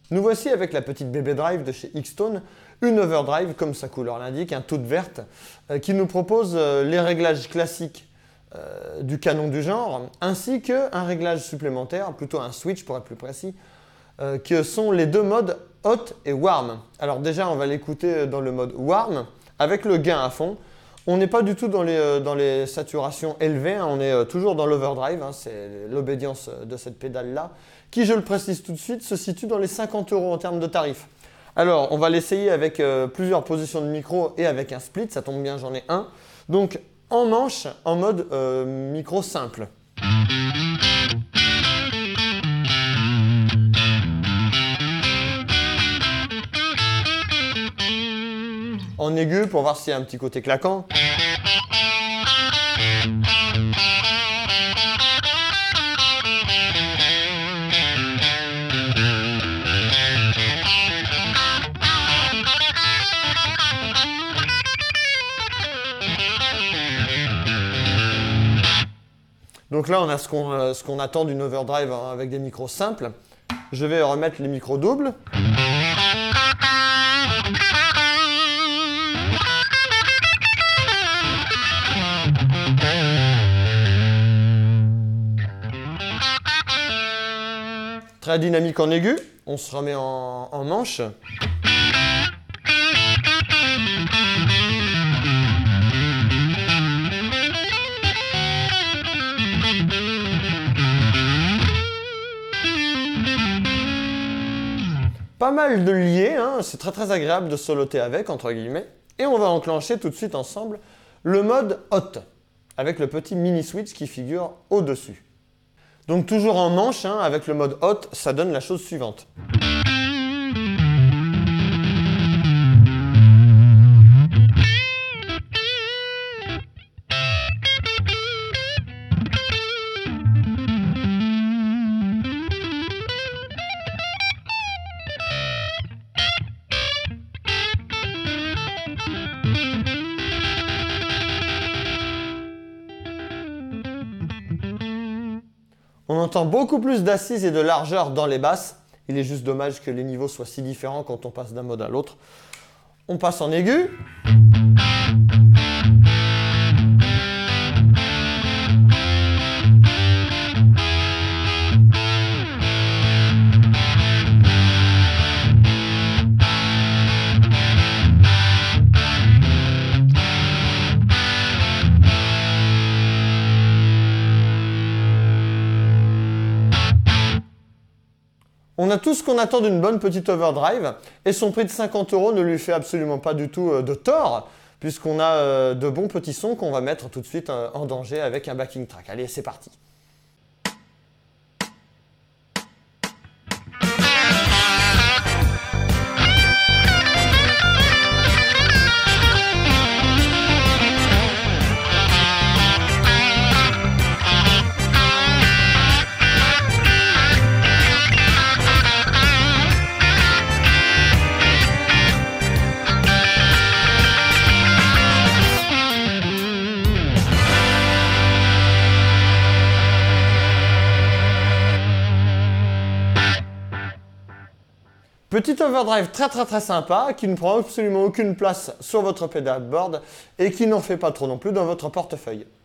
Nous voici avec la petite bébé drive de chez Xtone, une overdrive comme sa couleur l'indique, toute verte, qui nous propose les réglages classiques du canon du genre, ainsi qu'un réglage supplémentaire, plutôt un switch pour être plus précis, que sont les deux modes hot et warm. Alors déjà on va l'écouter dans le mode warm, avec le gain à fond. On n'est pas du tout dans les saturations élevées, hein, on est toujours dans l'overdrive, hein, c'est l'obédience de cette pédale-là, qui, je le précise tout de suite, se situe dans les 50 € en termes de tarifs. Alors, on va l'essayer avec plusieurs positions de micro et avec un split, ça tombe bien, j'en ai un. Donc, en manche, en mode micro simple. En aigu, pour voir s'il y a un petit côté claquant. Donc là, on a ce qu'on attend d'une overdrive avec des micros simples. Je vais remettre les micros doubles. Très dynamique en aigu. On se remet en manche. Pas mal de liés, hein, c'est très agréable de soloter avec, entre guillemets. Et on va enclencher tout de suite ensemble le mode hot, avec le petit mini switch qui figure au-dessus. Donc toujours en manche, hein, avec le mode hot, ça donne la chose suivante. On entend beaucoup plus d'assises et de largeur dans les basses. Il est juste dommage que les niveaux soient si différents quand on passe d'un mode à l'autre. On passe en aigu. On a tout ce qu'on attend d'une bonne petite overdrive et son prix de 50 € ne lui fait absolument pas du tout de tort puisqu'on a de bons petits sons qu'on va mettre tout de suite en danger avec un backing track. Allez, c'est parti. Petite overdrive très sympa qui ne prend absolument aucune place sur votre pedalboard et qui n'en fait pas trop non plus dans votre portefeuille.